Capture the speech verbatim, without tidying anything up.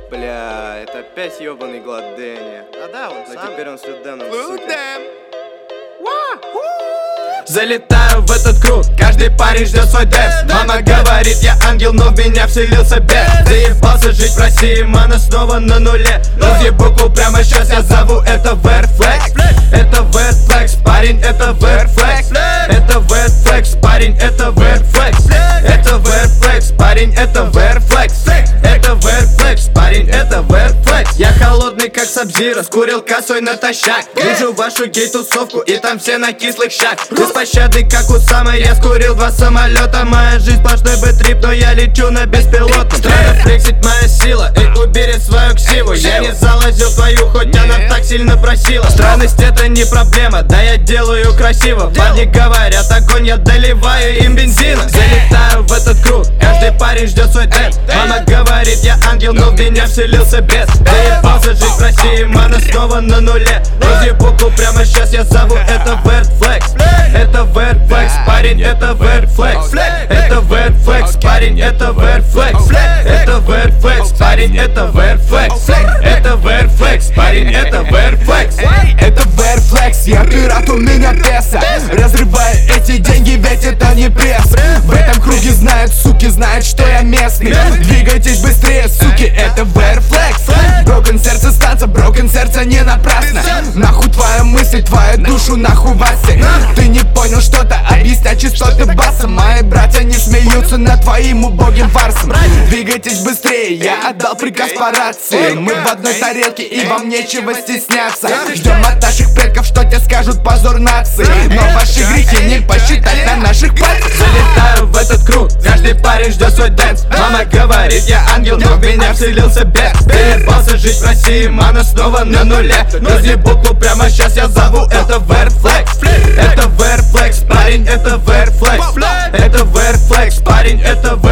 Бля, это опять ёбаный Гладдени. А да, он Но сам. теперь он с Люденом, Люден. сука. Залетаю в этот круг, каждый парень ждет свой дэнс. Мама говорит, я ангел, но в меня вселился бес. Заебался жить в России, мана снова на нуле. Разъебу прямо сейчас, я зову это Weird Flex. Это Weird Flex, парень, это Weird Flex. Это Weird Flex, парень, это Weird Flex. Это Weird Flex, парень, это Weird Flex. Это Weird Flex, парень, это Weird Flex. Я холодный как Сабзиро, скурил косой натощак. Вижу вашу гей-тусовку и там все на кислых щах. Без пощады, как у самой, я скурил два самолета. Моя жизнь сплошной бэтрип, но я лечу на беспилотном. Странно флексить моя сила, эй, убери свою ксиву. Я не залазил в твою, хоть она так сильно просила. Странность это не проблема, да я делаю красиво. Парни говорят огонь, я доливаю им бензина. Залетаю в этот круг, каждый парень ждет свой дэнс. Мама говорит, я ангел, но в меня вселился бес. Заебался жить в России, мана снова на нуле. Разъебу прямо сейчас, я зову это Weird Flex. Это Weird Flex, парень, это Weird Flex. Это Weird Flex, парень, это Weird Flex. Это Weird Flex, парень, это Weird Flex. Это Weird Flex, парень, это Weird Flex. Это Weird Flex, я пират, у меня песо. Разрываю эти деньги, ведь это не пресс. В этом круге знают, суки, знают, что я местный. Двигайтесь быстрее, суки, это Weird Flex. Broken сердце станца, broken сердце не напрасно. Нахуй твоя мысль, твою душу нахуй Вася. Ты не понял что-то, объяснять частоты баса. Мои братья не смеются над твоим убогим фарсом. Двигайтесь быстрее, я отдал приказ по рации. Мы в одной тарелке и вам нечего стесняться. Ждем от наших предков, что тебе скажут позор нации. Но ваши грехи не посчитать на наших пальцах. Залетаю в этот круг, каждый парень ждет свой дэнс. Мама говорит, я ангел, но в меня вселился бес. Заебался жить в России, мана снова на нуле. Разъебу прямо сейчас, я зову это Weird Flex. Это Weird Flex, парень, это Weird Flex. Это Weird Flex, парень, это Weird Flex.